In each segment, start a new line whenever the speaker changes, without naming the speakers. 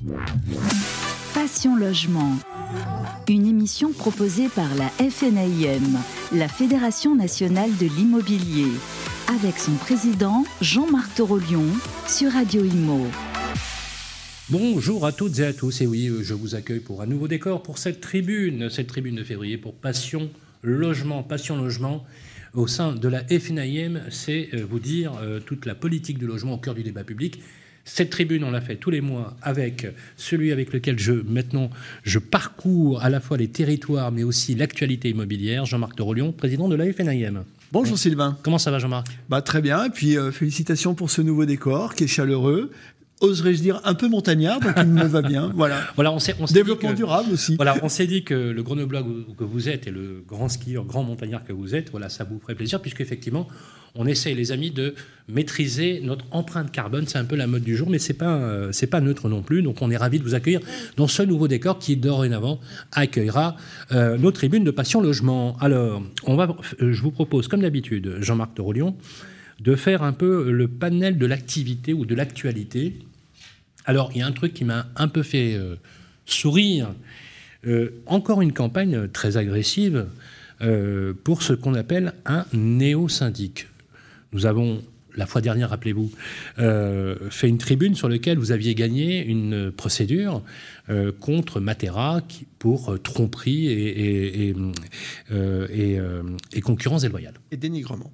Passion Logement, une émission proposée par la FNAIM, la Fédération nationale de l'immobilier, avec son président Jean-Marc Torolion sur Radio Imo.
Bonjour à toutes et à tous, et oui, je vous accueille pour un nouveau décor pour cette tribune de février pour Passion Logement, au sein de la FNAIM, c'est vous dire toute la politique du logement au cœur du débat public. Cette tribune, on l'a fait tous les mois avec celui avec lequel je parcours à la fois les territoires, mais aussi l'actualité immobilière, Jean-Marc Torolion, président de la FNAIM.
Bonjour Sylvain.
Comment ça va Jean-Marc ?
Très bien, et puis félicitations pour ce nouveau décor qui est chaleureux. Oserais-je dire un peu montagnard, donc il me va bien. Voilà,
on s'est
développement durable aussi.
Voilà, on s'est dit que le grenoblois que vous êtes et le grand skieur, grand montagnard que vous êtes, voilà, ça vous ferait plaisir, puisqu'effectivement, on essaie, les amis, de maîtriser notre empreinte carbone. C'est un peu la mode du jour, mais c'est pas neutre non plus. Donc on est ravis de vous accueillir dans ce nouveau décor qui, dorénavant, accueillera nos tribunes de Passion Logement. Alors, je vous propose, comme d'habitude, Jean-Marc Torolion, de faire un peu le panel de l'activité ou de l'actualité. Alors, il y a un truc qui m'a un peu fait sourire. Encore une campagne très agressive pour ce qu'on appelle un néo-syndic. Nous avons, la fois dernière, rappelez-vous, fait une tribune sur laquelle vous aviez gagné une procédure contre Matera pour tromperie et concurrence déloyale.
Et dénigrement.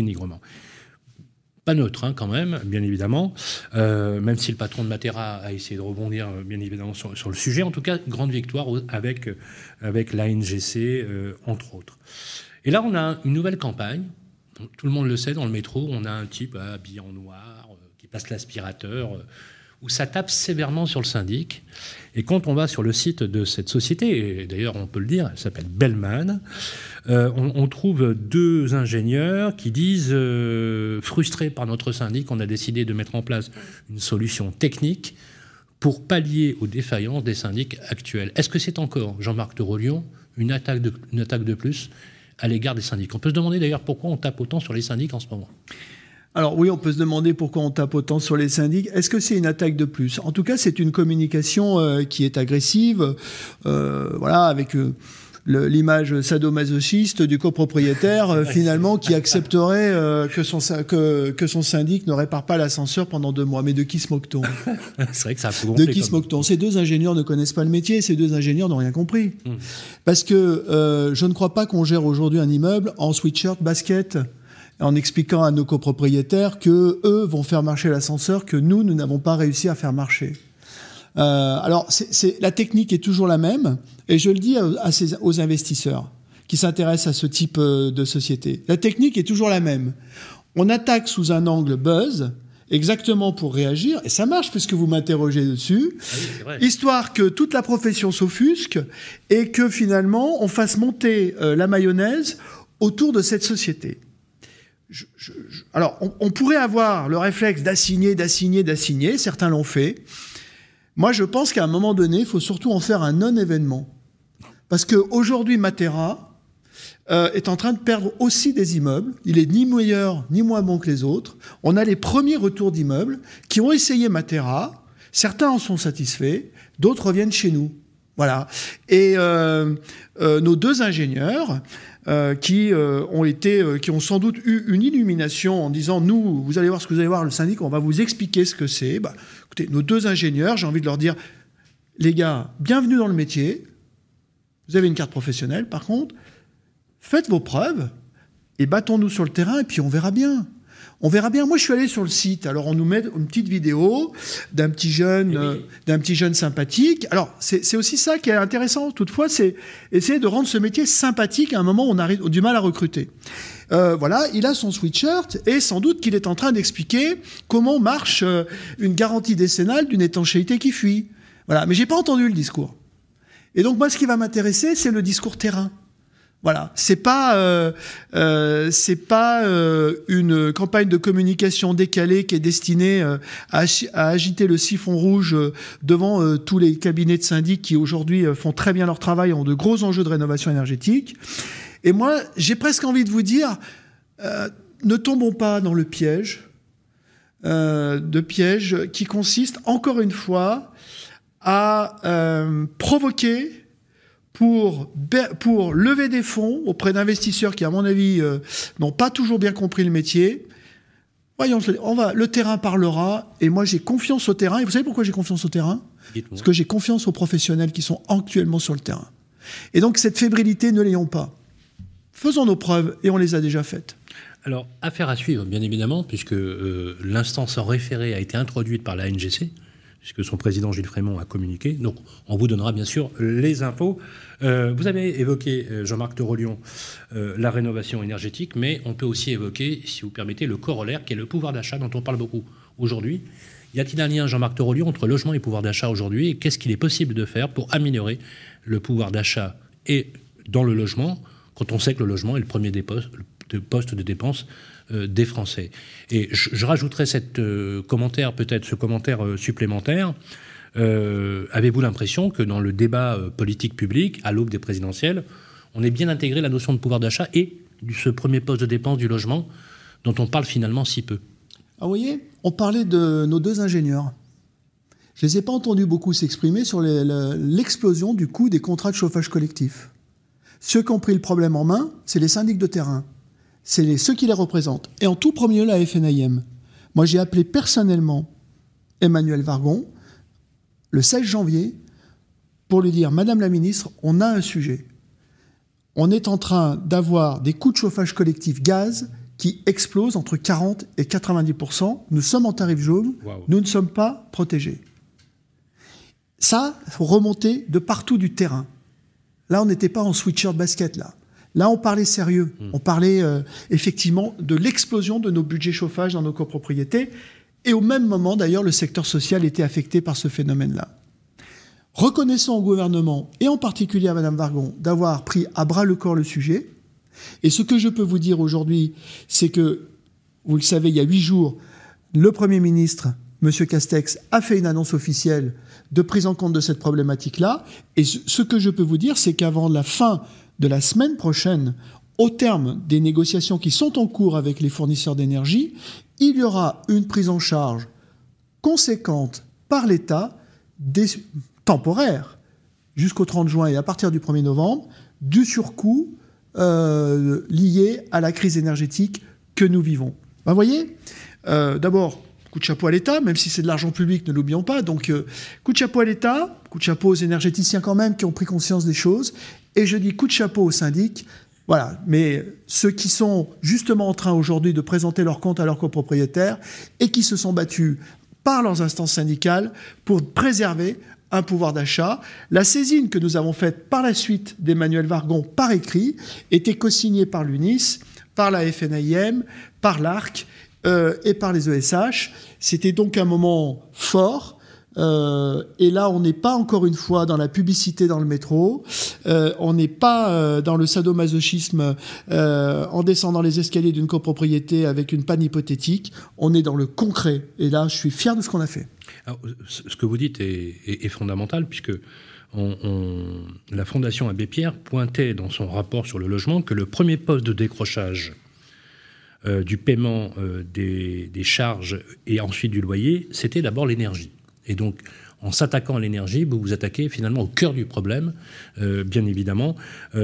Pas neutre, quand même, bien évidemment, même si le patron de Matera a essayé de rebondir, bien évidemment, sur le sujet. En tout cas, grande victoire avec l'ANGC, entre autres. Et là, on a une nouvelle campagne. Tout le monde le sait, dans le métro, on a un type habillé en noir, qui passe l'aspirateur, où ça tape sévèrement sur le syndic. Et quand on va sur le site de cette société, et d'ailleurs on peut le dire, elle s'appelle Bellman, on trouve deux ingénieurs qui disent, frustrés par notre syndic, on a décidé de mettre en place une solution technique pour pallier aux défaillances des syndics actuels. Est-ce que c'est encore, Jean-Marc Torolion, une attaque de plus à l'égard des syndics ? On peut se demander d'ailleurs pourquoi on tape autant sur les syndics en ce moment.
Alors oui, on peut se demander pourquoi on tape autant sur les syndics. Est-ce que c'est une attaque de plus ? En tout cas, c'est une communication qui est agressive, avec l'image sadomasochiste du copropriétaire, finalement, qui accepterait que son syndic ne répare pas l'ascenseur pendant 2 mois. Mais de qui se moque-t-on ?
C'est vrai que ça a fait gonfler.
De qui se moque-t-on ? Ces deux ingénieurs ne connaissent pas le métier, ces deux ingénieurs n'ont rien compris. Parce que je ne crois pas qu'on gère aujourd'hui un immeuble en sweatshirt, basket, en expliquant à nos copropriétaires que eux vont faire marcher l'ascenseur que nous n'avons pas réussi à faire marcher. Alors, la technique est toujours la même, et je le dis aux investisseurs qui s'intéressent à ce type de société. La technique est toujours la même. On attaque sous un angle buzz, exactement pour réagir, et ça marche puisque vous m'interrogez dessus, histoire que toute la profession s'offusque et que finalement on fasse monter la mayonnaise autour de cette société. Alors, on pourrait avoir le réflexe d'assigner, certains l'ont fait. Moi, je pense qu'à un moment donné, il faut surtout en faire un non-événement. Parce qu'aujourd'hui, Matera est en train de perdre aussi des immeubles. Il est ni meilleur, ni moins bon que les autres. On a les premiers retours d'immeubles qui ont essayé Matera. Certains en sont satisfaits, d'autres reviennent chez nous. Voilà. Et nos deux ingénieurs qui ont sans doute eu une illumination en disant nous, vous allez voir ce que vous allez voir, le syndic, on va vous expliquer ce que c'est. Écoutez, nos deux ingénieurs, j'ai envie de leur dire, les gars, bienvenue dans le métier. Vous avez une carte professionnelle, par contre, faites vos preuves et battons-nous sur le terrain et puis on verra bien. On verra bien. Moi, je suis allé sur le site. Alors, on nous met une petite vidéo d'un petit jeune sympathique. Alors, c'est aussi ça qui est intéressant. Toutefois, c'est essayer de rendre ce métier sympathique à un moment où on a du mal à recruter. Il a son sweatshirt et sans doute qu'il est en train d'expliquer comment marche une garantie décennale d'une étanchéité qui fuit. Voilà. Mais j'ai pas entendu le discours. Et donc, moi, ce qui va m'intéresser, c'est le discours terrain. Voilà, c'est pas une campagne de communication décalée qui est destinée à agiter le siphon rouge devant tous les cabinets de syndics qui aujourd'hui font très bien leur travail, ont de gros enjeux de rénovation énergétique. Et moi, j'ai presque envie de vous dire, ne tombons pas dans le piège qui consiste encore une fois a provoqué pour lever des fonds auprès d'investisseurs qui, à mon avis, n'ont pas toujours bien compris le métier. Voyons, le terrain parlera, et moi j'ai confiance au terrain. Et vous savez pourquoi j'ai confiance au terrain ? Parce que j'ai confiance aux professionnels qui sont actuellement sur le terrain. Et donc cette fébrilité, ne l'ayons pas. Faisons nos preuves, et on les a déjà faites.
Alors, affaire à suivre, bien évidemment, puisque l'instance en référé a été introduite par la NGC, puisque son président Gilles Frémont a communiqué. Donc, on vous donnera bien sûr les infos. Vous avez évoqué, Jean-Marc Torolion, la rénovation énergétique, mais on peut aussi évoquer, si vous permettez, le corollaire, qui est le pouvoir d'achat, dont on parle beaucoup aujourd'hui. Y a-t-il un lien, Jean-Marc Torolion, entre logement et pouvoir d'achat aujourd'hui ? Et qu'est-ce qu'il est possible de faire pour améliorer le pouvoir d'achat et dans le logement, quand on sait que le logement est le premier poste de dépenses des Français. Et je rajouterai ce commentaire supplémentaire. Avez-vous l'impression que dans le débat politique public, à l'aube des présidentielles, on ait bien intégré la notion de pouvoir d'achat et ce premier poste de dépense du logement dont on parle finalement si peu ?
Ah, vous voyez, on parlait de nos deux ingénieurs. Je ne les ai pas entendus beaucoup s'exprimer sur l'explosion du coût des contrats de chauffage collectif. Ceux qui ont pris le problème en main, c'est les syndics de terrain. C'est ceux qui les représentent. Et en tout premier lieu, la FNIM. Moi, j'ai appelé personnellement Emmanuel Vargon le 16 janvier pour lui dire « Madame la ministre, on a un sujet. On est en train d'avoir des coûts de chauffage collectif gaz qui explosent entre 40 et 90%. Nous sommes en tarif jaune. Wow. Nous ne sommes pas protégés. » Ça, il faut remonter de partout du terrain. Là, on n'était pas en sweatshirt basket, là. Là, on parlait sérieux. On parlait effectivement de l'explosion de nos budgets chauffage dans nos copropriétés. Et au même moment, d'ailleurs, le secteur social était affecté par ce phénomène-là. Reconnaissons au gouvernement, et en particulier à Mme Vargon, d'avoir pris à bras-le-corps le sujet. Et ce que je peux vous dire aujourd'hui, c'est que, vous le savez, il y a 8 jours, le Premier ministre, M. Castex, a fait une annonce officielle de prise en compte de cette problématique-là. Et ce que je peux vous dire, c'est qu'avant la fin de la semaine prochaine, au terme des négociations qui sont en cours avec les fournisseurs d'énergie, il y aura une prise en charge conséquente par l'État, temporaire, jusqu'au 30 juin et à partir du 1er novembre, du surcoût lié à la crise énergétique que nous vivons. Vous voyez, d'abord, coup de chapeau à l'État, même si c'est de l'argent public, ne l'oublions pas. Donc, coup de chapeau à l'État, coup de chapeau aux énergéticiens quand même, qui ont pris conscience des choses. Et je dis coup de chapeau aux syndics. Voilà. Mais ceux qui sont justement en train aujourd'hui de présenter leurs comptes à leurs copropriétaires et qui se sont battus par leurs instances syndicales pour préserver un pouvoir d'achat. La saisine que nous avons faite par la suite d'Emmanuel Vargon par écrit était co-signée par l'UNIS, par la FNIM, par l'ARC et par les ESH. C'était donc un moment fort. Et là, on n'est pas encore une fois dans la publicité dans le métro. On n'est pas dans le sadomasochisme en descendant les escaliers d'une copropriété avec une panne hypothétique. On est dans le concret. Et là, je suis fier de ce qu'on a fait.
Alors, ce que vous dites est fondamental, puisque la Fondation Abbé Pierre pointait dans son rapport sur le logement que le premier poste de décrochage du paiement des charges et ensuite du loyer, c'était d'abord l'énergie. Et donc, en s'attaquant à l'énergie, vous vous attaquez finalement au cœur du problème, bien évidemment.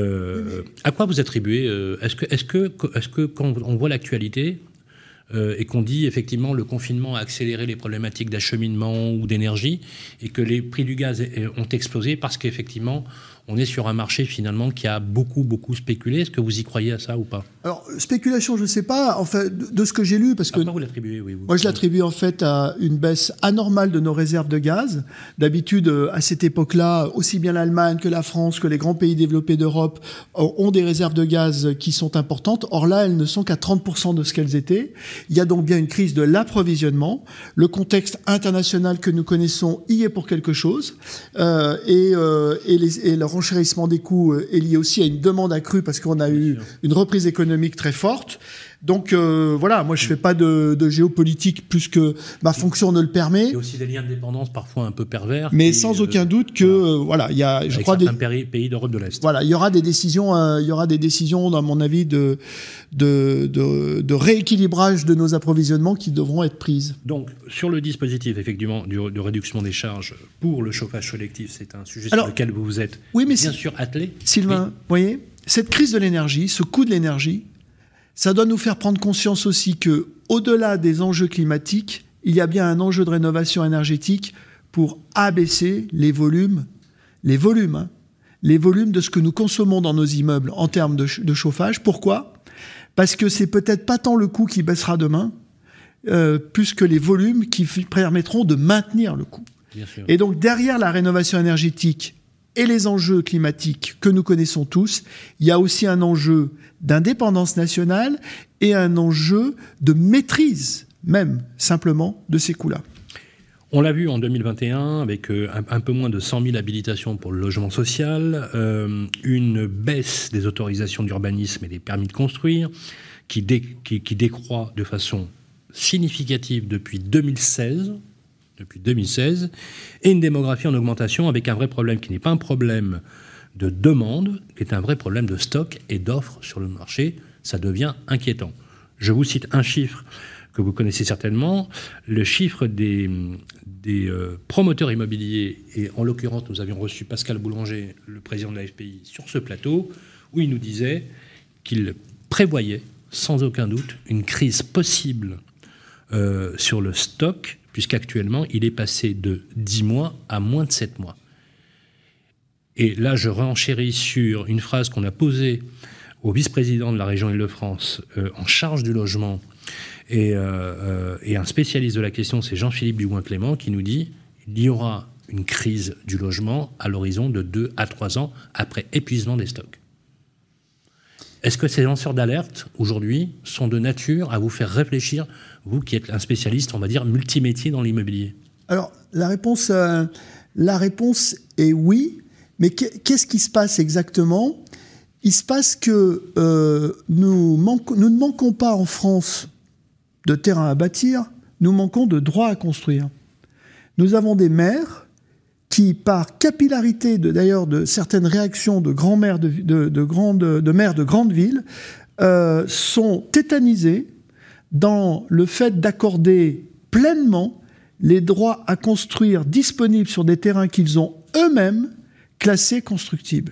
À quoi vous attribuez est-ce que quand on voit l'actualité et qu'on dit effectivement le confinement a accéléré les problématiques d'acheminement ou d'énergie et que les prix du gaz ont explosé parce qu'effectivement on est sur un marché finalement qui a beaucoup spéculé. Est-ce que vous y croyez à ça ou pas ?
Alors, spéculation, je ne sais pas, en fait, de ce que j'ai lu, parce que...
Pourquoi vous l'attribuez, oui,
moi, je l'attribue en fait à une baisse anormale de nos réserves de gaz. D'habitude, à cette époque-là, aussi bien l'Allemagne que la France, que les grands pays développés d'Europe ont des réserves de gaz qui sont importantes. Or là, elles ne sont qu'à 30% de ce qu'elles étaient. Il y a donc bien une crise de l'approvisionnement. Le contexte international que nous connaissons y est pour quelque chose. Et le renchérissement des coûts est lié aussi à une demande accrue parce qu'on a eu une reprise économique très forte. Donc voilà, moi je fais pas de géopolitique plus que ma fonction ne le permet.
Il y a aussi des liens de dépendance parfois un peu pervers.
Mais sans aucun doute que voilà, il y a, je crois,
certains pays d'Europe de l'Est.
Voilà, il y aura des décisions, à mon avis, de rééquilibrage de nos approvisionnements qui devront être prises.
Donc sur le dispositif effectivement de réduction des charges pour le chauffage collectif, c'est un sujet sur lequel vous vous êtes bien sûr attelé.
Sylvain, vous voyez, cette crise de l'énergie, ce coût de l'énergie, ça doit nous faire prendre conscience aussi que, au-delà des enjeux climatiques, il y a bien un enjeu de rénovation énergétique pour abaisser les volumes de ce que nous consommons dans nos immeubles en termes de chauffage. Pourquoi ? Parce que c'est peut-être pas tant le coût qui baissera demain, plus que les volumes qui permettront de maintenir le coût.
Bien sûr.
Et donc, derrière la rénovation énergétique et les enjeux climatiques que nous connaissons tous, il y a aussi un enjeu d'indépendance nationale et un enjeu de maîtrise, même simplement, de ces coûts-là.
On l'a vu en 2021 avec un peu moins de 100 000 habilitations pour le logement social, une baisse des autorisations d'urbanisme et des permis de construire qui décroît de façon significative depuis 2016, et une démographie en augmentation avec un vrai problème qui n'est pas un problème de demande, qui est un vrai problème de stock et d'offres sur le marché. Ça devient inquiétant. Je vous cite un chiffre que vous connaissez certainement, le chiffre des promoteurs immobiliers, et en l'occurrence nous avions reçu Pascal Boulanger, le président de la FPI, sur ce plateau, où il nous disait qu'il prévoyait sans aucun doute une crise possible sur le stock, puisqu'actuellement, il est passé de 10 mois à moins de 7 mois. Et là, je renchéris sur une phrase qu'on a posée au vice-président de la région Île-de-France en charge du logement et un spécialiste de la question, c'est Jean-Philippe Dugouin-Clément, qui nous dit qu'il y aura une crise du logement à l'horizon de 2 à 3 ans après épuisement des stocks. Est-ce que ces lanceurs d'alerte, aujourd'hui, sont de nature à vous faire réfléchir, vous qui êtes un spécialiste, on va dire, multimétier dans l'immobilier ?
Alors, la réponse est oui, mais qu'est-ce qui se passe exactement ? Il se passe que nous ne manquons pas en France de terrain à bâtir, nous manquons de droits à construire. Nous avons des maires qui, par capillarité de certaines réactions de grands maires de maires de grandes villes, sont tétanisés dans le fait d'accorder pleinement les droits à construire disponibles sur des terrains qu'ils ont eux-mêmes classés constructibles.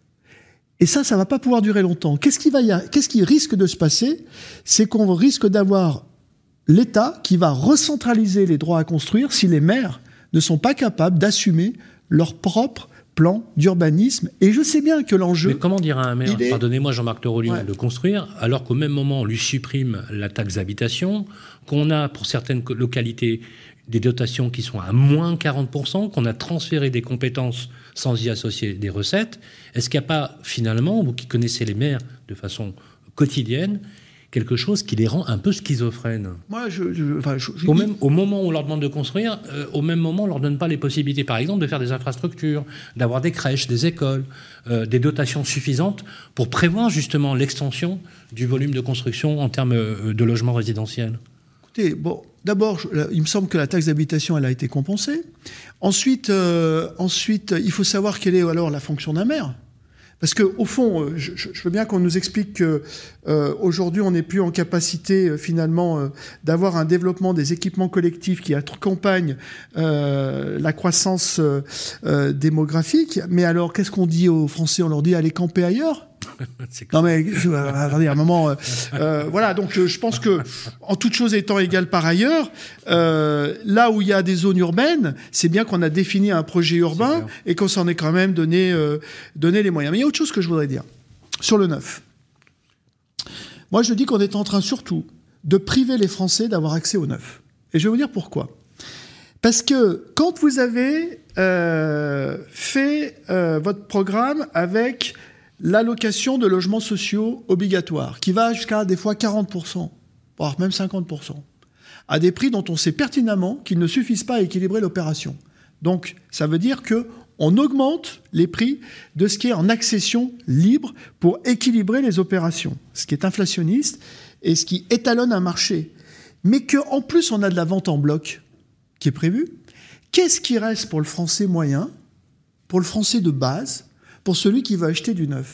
Et ça ne va pas pouvoir durer longtemps. Qu'est-ce qui risque de se passer ? C'est qu'on risque d'avoir l'État qui va recentraliser les droits à construire si les maires ne sont pas capables d'assumer leur propre plan d'urbanisme. Et je sais bien que l'enjeu...
Mais comment dire à un maire, pardonnez-moi Jean-Marc Torolion, de construire, alors qu'au même moment on lui supprime la taxe d'habitation, qu'on a pour certaines localités des dotations qui sont à moins 40%, qu'on a transféré des compétences sans y associer des recettes. Est-ce qu'il n'y a pas finalement, vous qui connaissez les maires de façon quotidienne, quelque chose qui les rend un peu schizophrènes.
Moi,
au moment où on leur demande de construire, au même moment, on ne leur donne pas les possibilités, par exemple, de faire des infrastructures, d'avoir des crèches, des écoles, des dotations suffisantes pour prévoir justement l'extension du volume de construction en termes de logements résidentiels.
Écoutez, bon, d'abord, il me semble que la taxe d'habitation, elle a été compensée. Ensuite, il faut savoir quelle est alors la fonction d'un maire. Parce qu'au fond, je veux bien qu'on nous explique qu'aujourd'hui, on n'est plus en capacité, finalement, d'avoir un développement des équipements collectifs qui accompagnent la croissance démographique. Mais alors, qu'est-ce qu'on dit aux Français ? On leur dit « allez camper ailleurs ». Non mais attendez un moment. Voilà, donc je pense que en toute chose étant égale par ailleurs, là où il y a des zones urbaines, c'est bien qu'on a défini un projet urbain et qu'on s'en est quand même donné les moyens. Mais il y a autre chose que je voudrais dire sur le neuf. Moi, je dis qu'on est en train surtout de priver les Français d'avoir accès au neuf. Et je vais vous dire pourquoi. Parce que quand vous avez fait votre programme avec l'allocation de logements sociaux obligatoires, qui va jusqu'à des fois 40%, voire même 50%, à des prix dont on sait pertinemment qu'ils ne suffisent pas à équilibrer l'opération. Donc, ça veut dire qu'on augmente les prix de ce qui est en accession libre pour équilibrer les opérations, ce qui est inflationniste et ce qui étalonne un marché, mais qu'en plus on a de la vente en bloc qui est prévue, qu'est-ce qui reste pour le Français moyen, pour le Français de base, pour celui qui veut acheter du neuf ?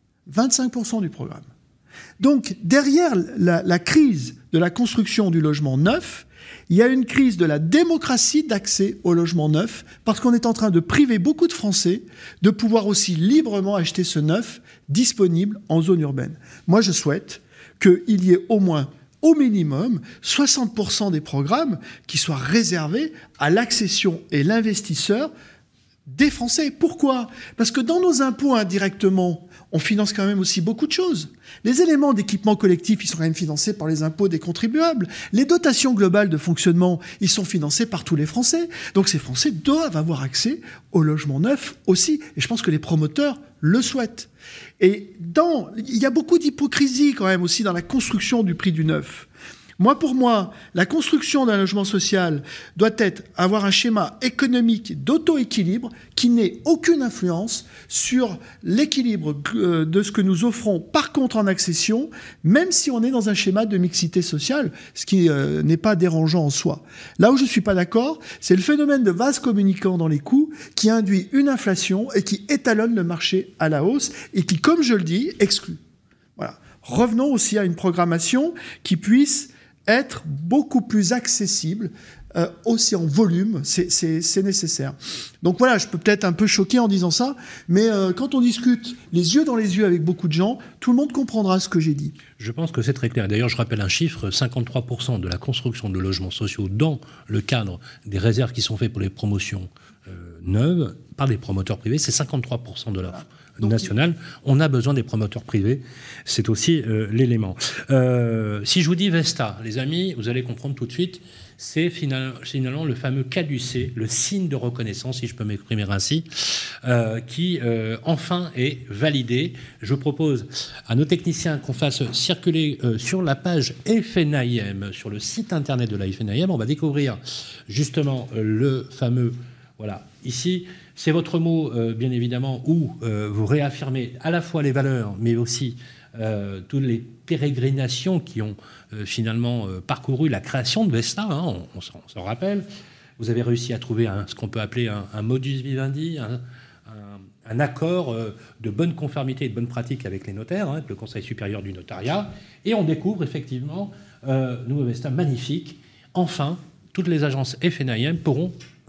25% du programme. Donc, derrière la crise de la construction du logement neuf, il y a une crise de la démocratie d'accès au logement neuf, parce qu'on est en train de priver beaucoup de Français de pouvoir aussi librement acheter ce neuf disponible en zone urbaine. Moi, je souhaite qu'il y ait au moins, au minimum, 60% des programmes qui soient réservés à l'accession et l'investisseur des Français. Pourquoi ? Parce que dans nos impôts indirectement, on finance quand même aussi beaucoup de choses. Les éléments d'équipement collectif, ils sont quand même financés par les impôts des contribuables. Les dotations globales de fonctionnement, ils sont financés par tous les Français. Donc ces Français doivent avoir accès au logement neuf aussi. Et je pense que les promoteurs le souhaitent. Et il y a beaucoup d'hypocrisie quand même aussi dans la construction du prix du neuf. Pour moi, la construction d'un logement social doit avoir un schéma économique d'auto-équilibre qui n'ait aucune influence sur l'équilibre de ce que nous offrons par contre en accession, même si on est dans un schéma de mixité sociale, ce qui n'est pas dérangeant en soi. Là où je ne suis pas d'accord, c'est le phénomène de vase communicant dans les coûts qui induit une inflation et qui étalonne le marché à la hausse et qui, comme je le dis, exclut. Voilà. Revenons aussi à une programmation qui puisse être beaucoup plus accessible, aussi en volume, c'est nécessaire. Donc voilà, je peux peut-être un peu choquer en disant ça, mais quand on discute les yeux dans les yeux avec beaucoup de gens, tout le monde comprendra ce que j'ai dit.
Je pense que c'est très clair. D'ailleurs, je rappelle un chiffre, 53% de la construction de logements sociaux dans le cadre des réserves qui sont faites pour les promotions neuves par des promoteurs privés, c'est 53% de l'offre nationale. On a besoin des promoteurs privés. C'est aussi l'élément. Si je vous dis Vesta, les amis, vous allez comprendre tout de suite, c'est finalement le fameux caducée, le signe de reconnaissance, si je peux m'exprimer ainsi, qui enfin est validé. Je propose à nos techniciens qu'on fasse circuler sur la page FNIM, sur le site internet de la FNIM, on va découvrir justement le fameux, voilà, ici, c'est votre mot, bien évidemment, où vous réaffirmez à la fois les valeurs, mais aussi toutes les pérégrinations qui ont finalement parcouru la création de Vesta, hein, on s'en rappelle. Vous avez réussi à trouver ce qu'on peut appeler un modus vivendi, un accord de bonne conformité et de bonne pratique avec les notaires, avec le Conseil supérieur du notariat, et on découvre effectivement nouveau Vesta magnifique. Enfin, toutes les agences FNIM pourront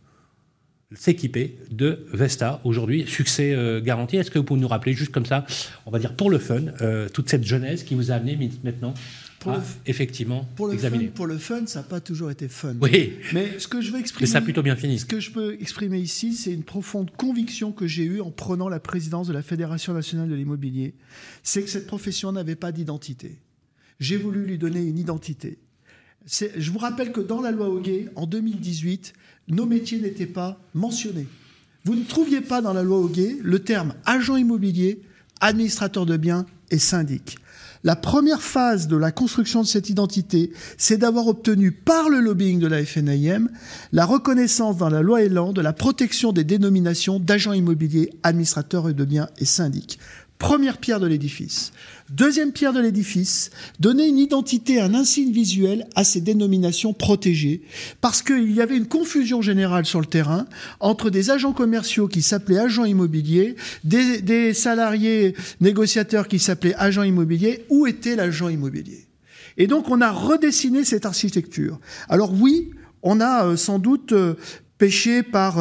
s'équiper de Vesta aujourd'hui, succès garanti. Est-ce que vous pouvez nous rappeler, juste comme ça, on va dire pour le fun, toute cette jeunesse qui vous a amené maintenant à effectivement examiner.
Pour le fun, ça n'a pas toujours été fun.
Oui,
mais ce que je veux exprimer,
mais ça a plutôt bien fini.
Ce que je peux exprimer ici, c'est une profonde conviction que j'ai eue en prenant la présidence de la Fédération nationale de l'immobilier. C'est que cette profession n'avait pas d'identité. J'ai voulu lui donner une identité. Je vous rappelle que dans la loi Hoguet, en 2018, nos métiers n'étaient pas mentionnés. Vous ne trouviez pas dans la loi Hoguet le terme agent immobilier, administrateur de biens et syndic. La première phase de la construction de cette identité, c'est d'avoir obtenu par le lobbying de la FNIM la reconnaissance dans la loi Elan de la protection des dénominations d'agents immobiliers, administrateurs de biens et syndic. Première pierre de l'édifice. Deuxième pierre de l'édifice, donner une identité, un insigne visuel à ces dénominations protégées, parce qu'il y avait une confusion générale sur le terrain entre des agents commerciaux qui s'appelaient agents immobiliers, des salariés négociateurs qui s'appelaient agents immobiliers. Où était l'agent immobilier ? Et donc on a redessiné cette architecture. Alors oui, on a sans doute péché par,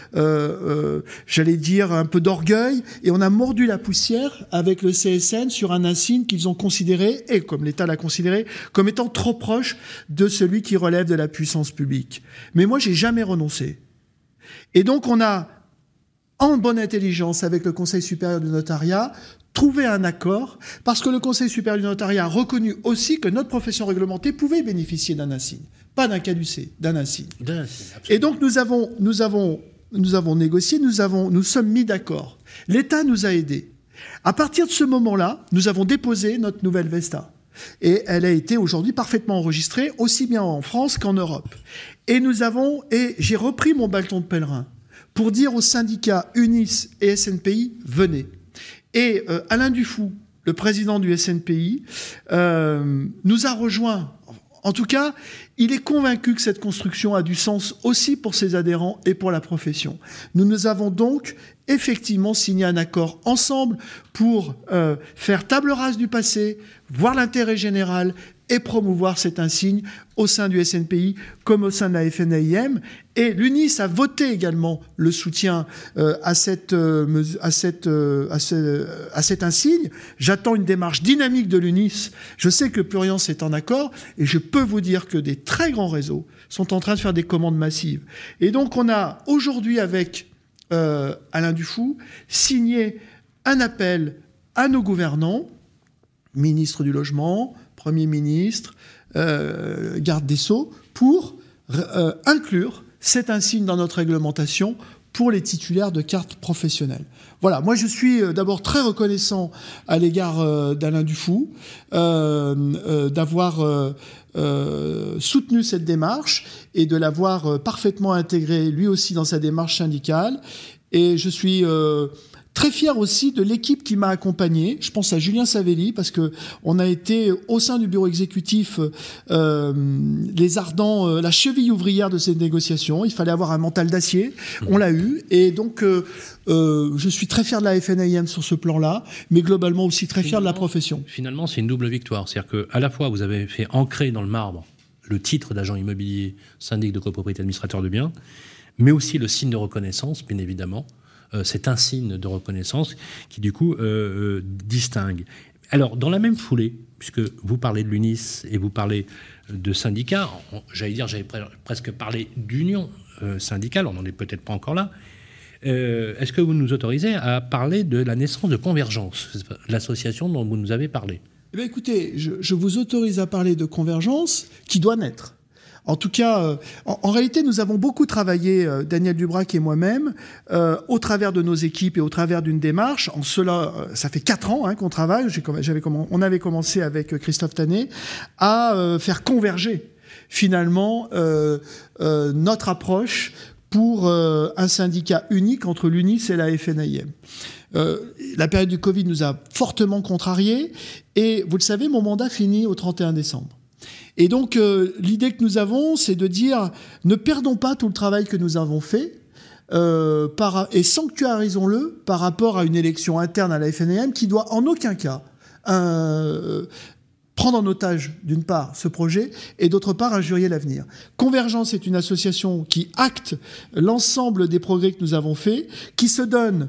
j'allais dire, un peu d'orgueil, et on a mordu la poussière avec le CSN sur un insigne qu'ils ont considéré, et comme l'État l'a considéré, comme étant trop proche de celui qui relève de la puissance publique. Mais moi, j'ai jamais renoncé. Et donc, on a, en bonne intelligence avec le Conseil supérieur du notariat, trouvé un accord, parce que le Conseil supérieur du notariat a reconnu aussi que notre profession réglementée pouvait bénéficier d'un insigne. Pas d'un caducé, d'un insigne. Et donc nous avons négocié, nous sommes mis d'accord. L'État nous a aidés. À partir de ce moment-là, nous avons déposé notre nouvelle Vesta. Et elle a été aujourd'hui parfaitement enregistrée, aussi bien en France qu'en Europe. Et j'ai repris mon bâton de pèlerin pour dire aux syndicats UNIS et SNPI, venez. Et Alain Dufou, le président du SNPI, nous a rejoints. En tout cas, il est convaincu que cette construction a du sens aussi pour ses adhérents et pour la profession. Nous avons donc effectivement signé un accord ensemble pour faire table rase du passé, voir l'intérêt général et promouvoir cet insigne au sein du SNPI comme au sein de la FNAIM. Et l'UNIS a voté également le soutien à cet insigne. J'attends une démarche dynamique de l'UNIS. Je sais que Pluriance est en accord et je peux vous dire que des très grands réseaux sont en train de faire des commandes massives. Et donc on a aujourd'hui avec Alain Dufou signé un appel à nos gouvernants, ministre du Logement, Premier ministre, garde des Sceaux, pour inclure cet insigne dans notre réglementation pour les titulaires de cartes professionnelles. Voilà, moi je suis d'abord très reconnaissant à l'égard d'Alain Dufou d'avoir soutenu cette démarche et de l'avoir parfaitement intégré lui aussi dans sa démarche syndicale. Et je suis très fier aussi de l'équipe qui m'a accompagné. Je pense à Julien Savelli parce que on a été au sein du bureau exécutif les ardents, la cheville ouvrière de ces négociations. Il fallait avoir un mental d'acier. On l'a eu. Et donc, je suis très fier de la FNAIM sur ce plan-là, mais globalement aussi très fier de la profession.
Finalement, c'est une double victoire. C'est-à-dire qu'à la fois, vous avez fait ancrer dans le marbre le titre d'agent immobilier, syndic de copropriété, administrateur de biens, mais aussi le signe de reconnaissance, bien évidemment. C'est un signe de reconnaissance qui, du coup, distingue. Alors, dans la même foulée, puisque vous parlez de l'UNIS et vous parlez de syndicats, j'avais presque parlé d'union syndicale, on n'en est peut-être pas encore là. Est-ce que vous nous autorisez à parler de la naissance de Convergence, l'association dont vous nous avez parlé ?
Eh bien, écoutez, je vous autorise à parler de Convergence qui doit naître. En tout cas, en réalité, nous avons beaucoup travaillé, Daniel Dubrac et moi-même, au travers de nos équipes et au travers d'une démarche. En cela, ça fait 4 ans qu'on travaille. On avait commencé avec Christophe Tanet à faire converger finalement notre approche pour un syndicat unique entre l'UNIS et la FNAIM. La période du Covid nous a fortement contrariés et, vous le savez, mon mandat finit au 31 décembre. Et donc, l'idée que nous avons, c'est de dire, ne perdons pas tout le travail que nous avons fait et sanctuarisons-le par rapport à une élection interne à la FNAIM qui doit en aucun cas prendre en otage, d'une part, ce projet et d'autre part, injurier l'avenir. Convergence est une association qui acte l'ensemble des progrès que nous avons faits, qui se donne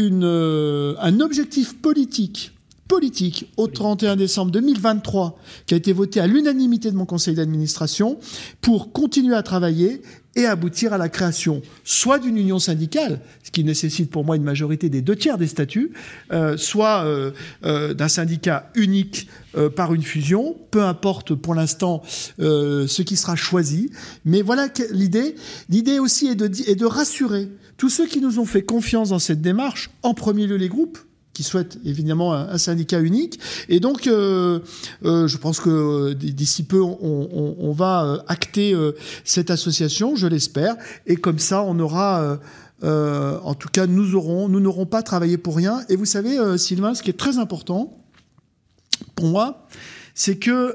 un objectif politique au 31 décembre 2023, qui a été voté à l'unanimité de mon conseil d'administration, pour continuer à travailler et aboutir à la création soit d'une union syndicale, ce qui nécessite pour moi une majorité des 2/3 des statuts, soit d'un syndicat unique par une fusion, peu importe pour l'instant ce qui sera choisi. Mais voilà l'idée. L'idée aussi est de rassurer tous ceux qui nous ont fait confiance dans cette démarche, en premier lieu les groupes, qui souhaitent évidemment un syndicat unique. Et donc, je pense que d'ici peu, on va acter cette association, je l'espère. Et comme ça, on aura... en tout cas, nous n'aurons pas travaillé pour rien. Et vous savez, Sylvain, ce qui est très important pour moi, c'est que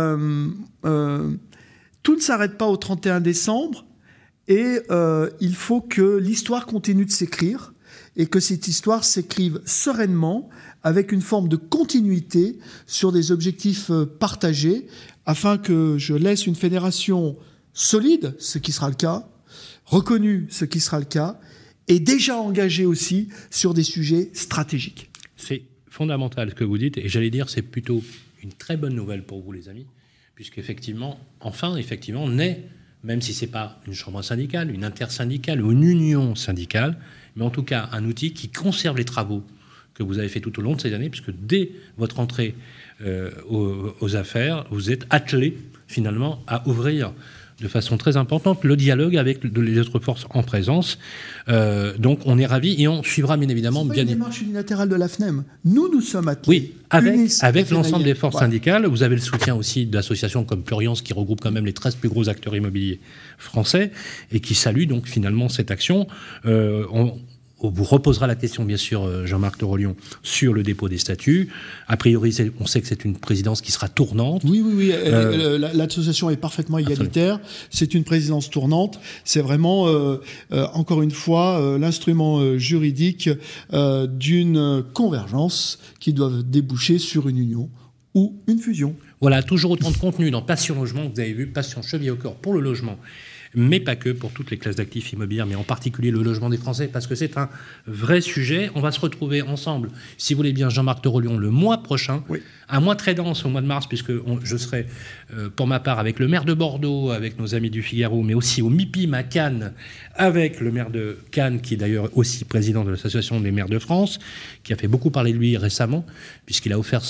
tout ne s'arrête pas au 31 décembre. Et il faut que l'histoire continue de s'écrire. Et que cette histoire s'écrive sereinement, avec une forme de continuité sur des objectifs partagés, afin que je laisse une fédération solide, ce qui sera le cas, reconnue, ce qui sera le cas, et déjà engagée aussi sur des sujets stratégiques.
C'est fondamental ce que vous dites, et j'allais dire c'est plutôt une très bonne nouvelle pour vous les amis, puisqu'effectivement, naît, même si ce n'est pas une chambre syndicale, une intersyndicale ou une union syndicale, mais en tout cas un outil qui conserve les travaux que vous avez fait tout au long de ces années, puisque dès votre entrée aux affaires, vous êtes attelé finalement à ouvrir de façon très importante le dialogue avec les autres forces en présence. Donc on est ravis et on suivra bien évidemment...
C'est pas une démarche unilatérale de la FNAIM. Nous sommes attelés.
Oui, avec l'ensemble des forces syndicales. Vous avez le soutien aussi d'associations comme Pluriance qui regroupe quand même les 13 plus gros acteurs immobiliers français et qui salue donc finalement cette action. vous reposera la question, bien sûr, Jean-Marc Torolion, sur le dépôt des statuts. A priori, on sait que c'est une présidence qui sera tournante.
Oui. L'association est parfaitement égalitaire. Absolument. C'est une présidence tournante. C'est vraiment, encore une fois, l'instrument juridique d'une convergence qui doit déboucher sur une union ou une fusion.
Voilà, toujours autant de contenu dans Passion Logement. Vous avez vu, Passion cheville au corps pour le logement, mais pas que, pour toutes les classes d'actifs immobiliers, mais en particulier le logement des Français, parce que c'est un vrai sujet. On va se retrouver ensemble, si vous voulez bien, Jean-Marc Torolion, le mois prochain. Oui. Un mois très dense au mois de mars, puisque je serai, pour ma part, avec le maire de Bordeaux, avec nos amis du Figaro, mais aussi au MIPIM à Cannes, avec le maire de Cannes, qui est d'ailleurs aussi président de l'Association des maires de France, qui a fait beaucoup parler de lui récemment, puisqu'il a offert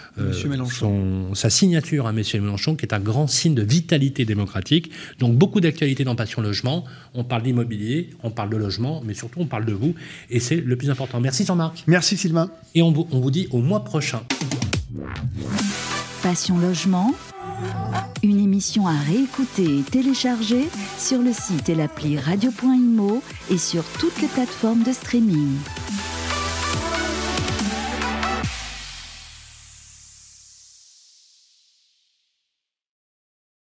sa signature à M. Mélenchon, qui est un grand signe de vitalité démocratique. Donc beaucoup d'actualités dans Passion Logement. On parle d'immobilier, on parle de logement, mais surtout on parle de vous, et c'est le plus important. Merci Jean-Marc.
Merci Sylvain.
Et on vous dit au mois prochain.
Passion Logement, une émission à réécouter et télécharger sur le site et l'appli radio.imo et sur toutes les plateformes de streaming.